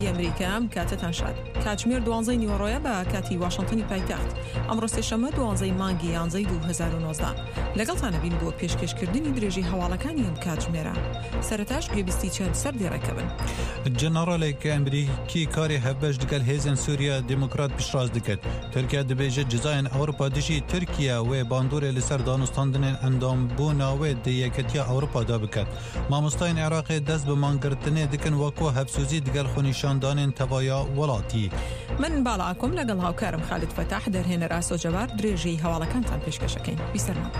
ئەمریکا کاتتان شاد. کاتژمێر 12 نیوەڕۆیە بە کاتی واشنگتنی پایتەخت. ئەمڕۆ سێشەممە 12 مانگی 11 2019 لەگەڵتانە بین بۆ پێشکەشکردنی درێژی هەواڵەکانی ئەم کاتژمێرە. سەرەتاش گوێبیستی چەند سەردێڕەکە بن. جنرالێک ئەمریکی کاری هەبەش دەگەل هێزن سووریا دموکرات پیشڕاز دەکات. تورکیا دەبێژێت جزایên ئەوروپا دژی تورکیا وێ باندورê li ser danûstandinên endambûna wê di Yeketiya Ewropada biket. Mamostayên Iraqê dest bi mangirtinê dikin wekû hevsûzî digel xwenîşandanên tevaya welatî. من باڵاکۆم لەگەڵ هاوکارم خالد فەتاح دەرهێنەر ئاسۆجەبار درێژەی هەواڵەکانتان پێشکەشەکەین. بیسەرمان.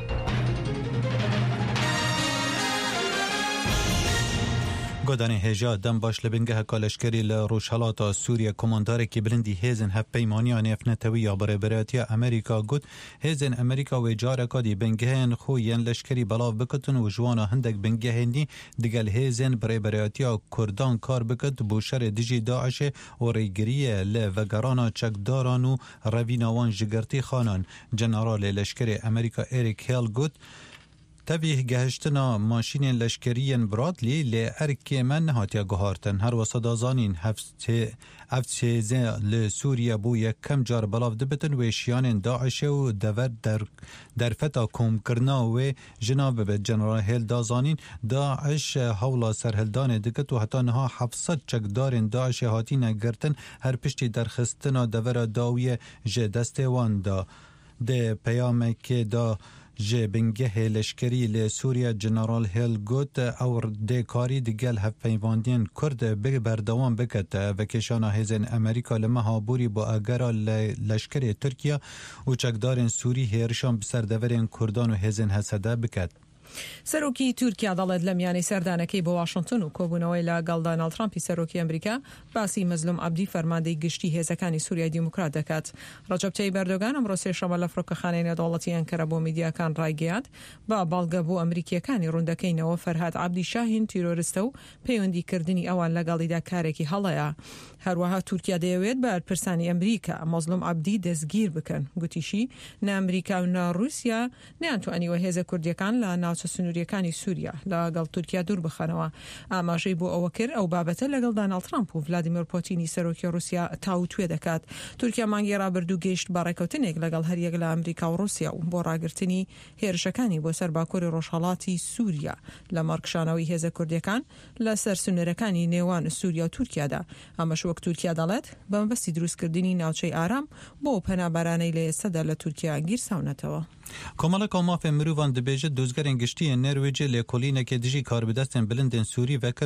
گۆدانê hêja dem baş li bingeha kaleşkerî li Rojhilata Sûriye komandarekî bilindî hêzên hevpeymaniya nêfnetewiya Birêberiyetiya Amerîka got hêzên Amerîka wê careka dî bingehên xwe yên leşkerî belav bikitin û ji wana hindek bingehên dî digel hêzên Birêberiyetiya Kurdan kar bikit bû şerê dijî Daişê û rêgiriyê li vegerana çekdaran û revîna wan ji girtî xanan. Generalê leşkerê Amerîka Eric Hale got tevî gehiştina maşînên leşkeriyên Bradley lê erkê me nehatiye guhartin. Her wisa da zanîn ev hêzê li Sûriye bû yekem car belav dibitin wê şiyanên Daişê û dever derfeta komkirina wê jina bibe. General Hale da zanîn Daeş hewla serhildanê dikit û heta niha 700 çekdarên Daişê hatîne girtin her piştî derxistina devera dawiyê ji destê wan da. Dê peyamekê da ji bingehê leşkerî li Sûriye General Hale got ew dê karî digel hevpeywandiyên Kurd berdewam biket. Vekeşana hêzên Amerîka li meha borî bi agera leşkerê Tirkiye û çekdarên Sûrî hêrişan bi ser deverên Kurdan û hêzên Hesede biket. سەرۆکی تورکیا دەڵێت لە میانەی سەردانەکەی بۆ واشنگتن و کۆبوونەوەی لەگەڵ دۆناڵد ترامپی سەرۆکی ئەمریکا باسی مەزلوم عەبدی فەرماندەی گشتی هێزەکانی سووریای دیموکرات دەکات. ڕەجەب تەیب ئەردۆغان ئەمڕۆ سێشەممە لە فڕۆکەخانەی نێودەوڵەتی ئەنکەرە بۆ میدیاکان ڕایگەیاند با باڵگە بۆ ئەمریکیەکانی ڕوندەکەینەوە فەرهاد عەبدی شاهین تیرۆریستە و پەیوەندیکردنی ئەوان لەگەڵیدا کارێکی هەڵەیە. هەروەها تورکیا دەیەوێت بە پرسانی ئەمریکا مەزلوم عەبدی دەستگیر بکەن. گوتیشی نە ئەمریکا و نە رووسیا نەیانتوانیوە هێزە کوردیەکان لە ناوچە سنووریەکانی سووریا لەگەڵ تورکیا دوور بخەنەوە. ئاماژەی بۆ ئەوە کرد ئەو بابەتە لەگەڵ دۆناڵد ترامپ و ڤلادیمیر پۆتینی سەرۆکی رووسیا تاوتوێ دەکات. تورکیا مانگی ڕابردوو گەیشت بە ڕێکەوتنێک لەگەڵ هەریەک لە ئەمریکا و رووسیا و بۆ ڕاگررتنی هێرشەکانی بۆ سەر باکووری ڕۆژهەڵاتی سووریا لە مەڕکشانەوەی هێزە کوردیەکان لە سەر سنوورەکانی نێوان سووریا و تورکیادا. ئەمەش وەک تورکیا دەڵێت بەمبەستی دروستکردنی ناوچەی ئارام بۆ پەنابەرانەی لە ئێستادا لە تورکیا گیرساونەتەوە. Komaleka mafê mirovan dibêje dozgerên giştiyên Norwêcê lêkolînekê dijî karbidestên bilindên Sûrî vekir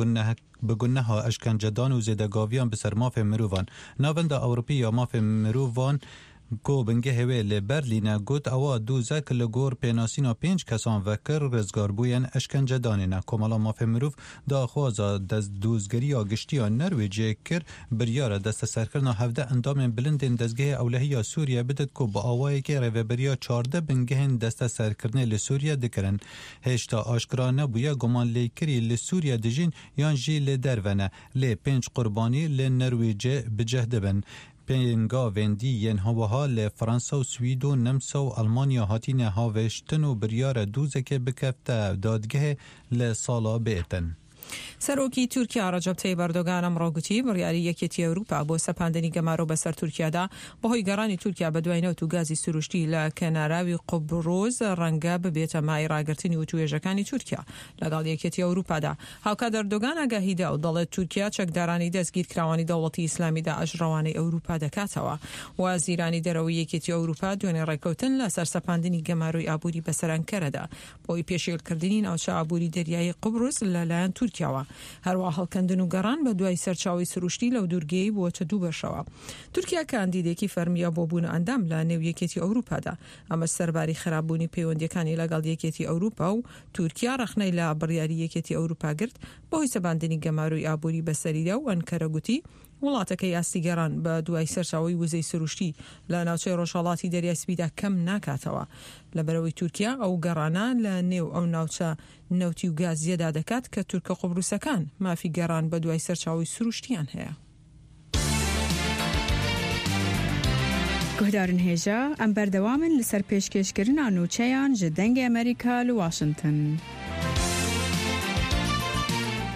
bi guneha eşkencedan û zêdegaviyan bi ser mafê mirovan. Navenda Ewropî ya mafê mirovan کو بنگه وی لی برلینه گوت اوا دوزک لگور پیناسینا 5 کسان وکر رزگاربوین اشکنجه دانینه. کمالا مافی مروف دا خوازا دوزگری آگشتی نرویجه کر بریاره دست سرکرنا 17 اندام بلندین دزگه اولهی سوریه بدد که با آوایی که رویبریا 14 بنگهین دست سرکرنه لسوریه دکرن. هشتا آشکرانه بویا گمان لیکری لسوریه دجین یان جی لدرونه لی 5 قربانی لنرویجه بجهده بن. پینگا وندی ین هواها ل فرانسا و سوید و نمسا و آلمانیا هاتین هاوشتن و بریار دوزک بکفته دادگه ل سالا بیتن. سەرۆکی تورکیا ڕەجەب تەیب ئەردۆغان ئەمڕۆ گوتی بڕیاری یەکێتی ئەوروپا بۆ سەپاندنی گەمارۆ بەسەر تورکیادا بەهۆی گەڕانی تورکیا بە دوای نەوت و گازی سروشتی لە کەناراوی قوبڕۆز ڕەنگە ببێتە مای ڕاگررتنی وتوێژەکانی تورکیا لەگەڵ یەکێتی ئەوروپادا. هاوکات ئەردۆغان ئاگاهیدا و دەڵێت تورکیا چەکدارانی دەستگیرکراوانی دەوڵەتی ئیسلامیدا ئەژڕەوانەی ئەوروپا دەکاتەوە. وازیرانی دەرەوەی یەکێتی ئەوروپا دوێنێ ڕێکەوتن لەسەر سەپاندنی گەمارۆی ئابووری بەسەر ئەنکەرەدا بۆی پێشێلکردنی ناوچە ئابووری دەریایی قوبڕۆز لەلایەن تورکیاوە. هەروە هەڵکەندن و گەڕان بە دوای سەرچاوی سروشتی لەو دوورگەی بووەتە دوو بەشەوە. تورکیا کاندیدێکی فەرمیە بۆ بوون ئەندام لە نێو یەکێتی ئەوروپادا. ئەمە سەرباری خراپبوونی پەیوەندیەکانی لەگەڵ یەکێتی ئەوروپا و تورکیا ڕەخنەی لە بڕیاری یەکێتی ئەوروپا گرت بەهۆی سەپاندنی گەمارۆی ئابووری بەسەریدا و ئەنکەرە گوتی وڵاتەکەی ئاستیگەڕان بە دوای سەرچاوی وزەی سروشتی لە ناوچەی ڕۆژهەڵاتی دەریای سپیدا کەم ناکاتەوە. لەبەرەوەی تورکیا ئەو گەڕانە لە نێو ئەو ناوچە نەوتی و گازیەدا دەکات کە تورکە قوبروسەکان مافی گەڕان بە دوای سەرچاوی سروشتیان هەیە. گهدارن هێژە ئەم بەردەوامن لەسەر پێشکەشکردنا نوچەیان ji dengê Amerîka li Washington.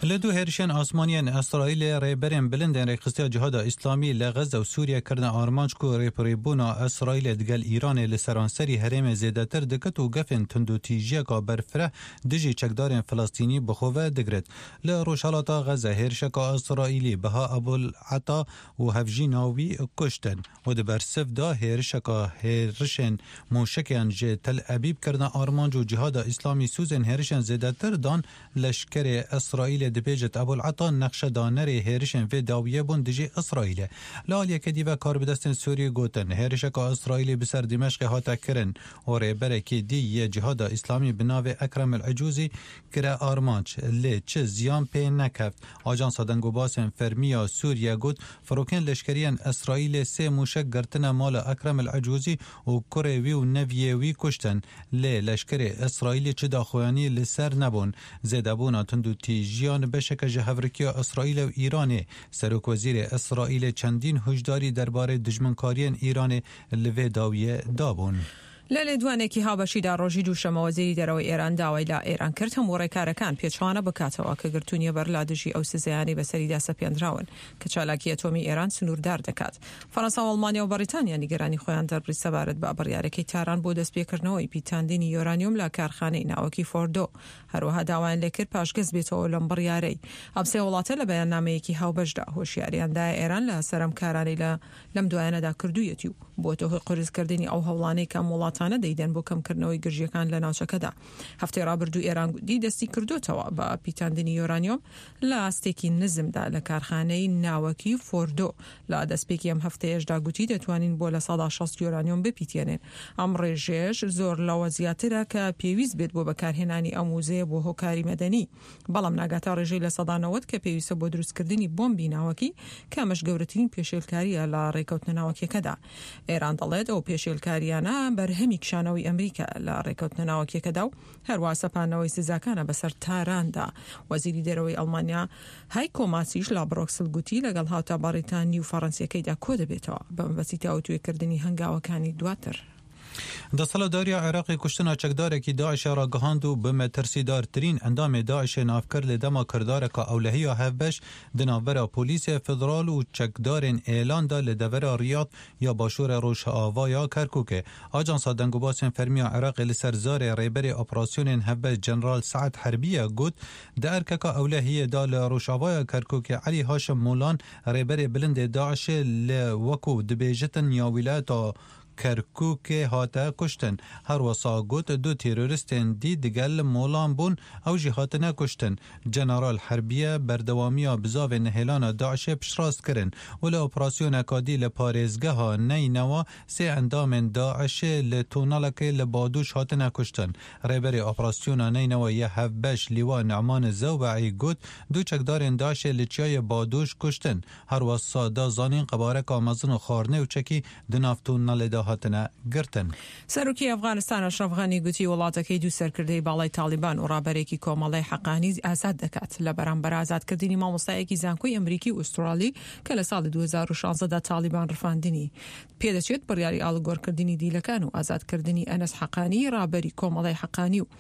لدو هرشن آسمانیان اسرائیل ریبرین بلندن ریخستی جهاد اسلامی لغزه و سوریه کردن آرمانج کو ریپریبونا اسرائیل دگل ایران لسرانسری حرم زیدتر دکت و گفن تندو تیجیه که برفره دجی چکدارن فلسطینی بخواه دگرد. لروشالاتا غزه هرشکا اسرائیلی بها ابوالعطا و هفجی ناوی کشتن و دبر سف دا هرشکا هرشن موشکیان جه تل ابیب کردن آرمانج و جهاد اسلامی سوزن هرشن زیدتر دان لشکر اسرائیل دبیجت ابوالعطا نقش دانر هرشن و داویه بون دجی اسرائیل. لالیا کدی و کار بدستن سوریه گوتن هرشکا اسرائیلی بسر دمشق هاتا کرن و ریبره که دی جهاد اسلامی بناو اکرم العجوزی کره آرمانج لی چه زیان پی نکفت. آجانس دنگو باسن فرمیا سوریه گوت فروکن لشکریان اسرائیل سه موشک گرتن مال اکرم العجوزی و کره وی و نویه وی کشتن لی لشکر اسرائیلی چه داخویانی لسر نبون زیده بونا تندو تیجیان بشک جهورکی اسرائیل و ایران. سروک وزیر اسرائیل چندین هشداری درباره دشمنکاری ایران لوی داویه دابون. لەلێدوانێکی هاوبەشیدا ڕۆژی دووشەمە وەزیری دەرەوەی ئێران داوای لا ئێران کرد هەموو ڕێکارەکان پێچوانە بکاتەوە کە گرتوونیە بەر لا دژی ئەو سزایانی بەسەریدا سەپێنراون کە چالاکی ئەتۆمی ئێران سنووردار دەکات. فەڕەنسا و ئەڵمانیا و بەریتانیا نیگەرانی خۆیان دەربڕی سەبارەت بە بڕیارەکەی تاران بۆ دەستپێکردنەوەی پیتاندنی یۆرانیوم لە کارخانەی ناوەکی فۆردۆ. هەروەها داوایان لێکرد پاشگەز بێتەوە لەم بڕیارەی. ئەم سێ وڵاتە لە بەیاننامەیەکی هاوبەشدا هۆشیاریاندایە ئێران لە سەرمکارانەی لەم دوایانەدا کردوویەتی و بۆتە هۆی قورسکردنی ئەو هەوڵانەی کە وڵاتانە دەیدەن بۆ کەمکردنەوەی گرژیەکان لە ناوچەکەدا. هەفتەی ڕابردوو ئێران گوتی دەستی کردوتەوە بە پیتاندنی یۆرانیۆم لە ئاستێکی نزمدا لە کارخانەی ناوەکی فۆردۆ. لە دەستپێکی ئەم هەفتەیەشدا گوتی دەتوانین بۆ لە 160 یۆرانیۆم بپیتێنن. ئەم ڕێژێش زۆر لەوە زیاترە کە پێویست بێت بۆ بەکارهێنانی ئەم وزەیە بۆ هۆکاری مەدەنی. بەڵام ناگاتە ڕێژەی لە 190 کە پێویستە بۆ دروستکردنی بۆمبی ناوەکی کامەش گەورەترین پێشێلکاریە لە ڕێکەوتنە ناوەکیەکەدا. ئێران دەڵێت ئەو پێشێلکاریانە بەرهەمی کشانەوەی ئەمریکا لە ڕێکەوتنە ناوەکیەکەدا و هەروە سەپانەوەی سزاکانە بەسەر تاراندا. وەزیری دەرەوەی ئەڵمانیا هایکۆ ماسیش لە بڕۆکسل گوتی لەگەڵ هاوتا بەریتانی و فەڕەنسیەکەیدا کۆ دەبێتەوە بە مەبەستی تاوتوێکردنی هەنگاوەکانی دواتر. دەسەڵاتداری عێراقی کوشتنا چەکدارێکی داعش را گەهاند و بمە ترسیدارترین ئەندامی داعش نافکرد لە دەما کردارێکە ئەولەهیە هەڤبەش di navbera polîsê federal û çekdarên êlan da li devera Riyad ya başûra Rojavaya Kerkûkê. Ajansa dengobasên fermiya Iraqê li ser zarê rêberê operasyonên hevbeş General Saad Herbiye got di erkeka ewlehiyê da li Rojavaya Kerkûkê Elî Haşim Molan rêberê bilindê Daişê li wekû dibêjitin ya wîlayeta Kerkûkê hate kuştin. Her wasa got du teröristên dî digel Molan bûn ew jî hatine kuştin. General Herbiye berdewamiya bizavên nehêlana Daişê piştrast kirin û li operasyoneka dî li parêzgeha Neynewa sê endamên Daişê li tonalekê li Badûş hatine kuştin. Rêberê operasyona Neynewa yê hevbeş Lîwa Ne'man Zewbecî got du çekdarên Daişê li çiyayê Badûş kuştin. Her wasa da zanîn qebareka mezin û xwarinê û çekî di nav tonalê da هاتنە گرتن. سەرۆکی ئەفغانستان ئەشرەف غەنی گوتی وڵاتەکەی دوو سەرکردەی باڵای تالیبان و ڕابەرێکی کۆمەڵی حەقانی ئازاد دەکات لە بەرامبەر ئازادکردنی مامۆستایەکی زانکۆی ئەمریکی و ئوسترالی کە لە ساڵی 2016دا تالیبان ڕفاندنی. پێدەچێت بڕیاری ئاڵوگۆڕکردنی دیلەکان و ئازادکردنی ئەنەس حەقانی ڕابەری کۆمەڵی حەقانی و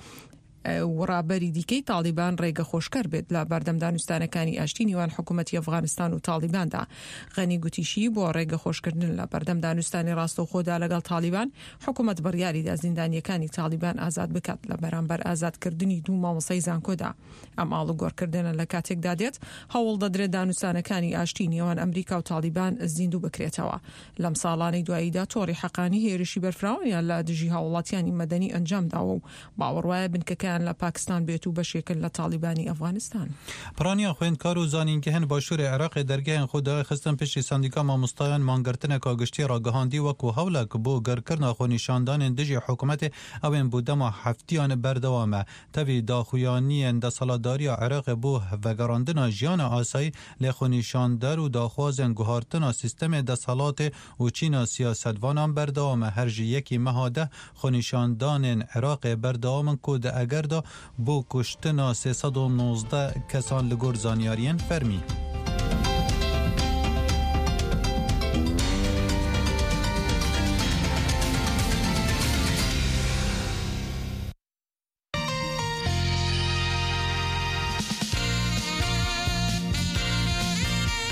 ڕابەری دیکەی تالیبان ڕێگە خۆشکەر بێت لە بەردەم دانوستانەکانی ئاشتی نێوان حکوومەتی ئەفغانستان و تالیباندا. غەنی گوتیشی بۆ ڕێگە خۆشکردن لە بەردەم دانوستانی ڕاستەوخۆدا لەگەڵ تالیبان حکوومەت بڕیاریدا زیندانیەکانی تالیبان ئازاد بکات لە بەرامبەر ئازادکردنی دوو مامۆسای زانکۆدا. ئەم ئاڵوگۆڕکردنە لە کاتێکدا دێت هەوڵ دەدرێت دانوستانەکانی ئاشتی نێوان ئەمریکا و تالیبان زیندوو بکرێتەوە. لەم ساڵانی دواییدا تۆڕی حەقانی هێرشی بەرفراویان لە دژی هاوڵاتیانی مەدەنی ئەنجامداوە و باوەڕوایە بنکەکە لە پاکستان بێت و بەشێکن لە تالیبانی ئەفغانستان. پرانیا خوێندکار و زانینگەهن باشووری عێراقی دەرگایان خۆدا خستن پشتی سندیکا مامۆستایان مانگرتنێکا گشتی ڕاگەهاندی وەکو هەوڵێک بۆ گەرکردنا خۆنیشاندانên دژی حکوومەتê ئەوên بۆ dema heftîyan berdewam e. Tevî daxuyaniyên desaladariya Iraqê bۆ vegerandina jiyana asayî lê xۆnîşandar û daxwazên guhartina sîstemê desalatê û çîna siyasetvanan berdewam e. Her ji yekî meha de xۆnîşandanên Iraqê berdewamin ku di eger بۆ کوشتنا 319 کەسان لە گۆر زانیاریان فەرمی.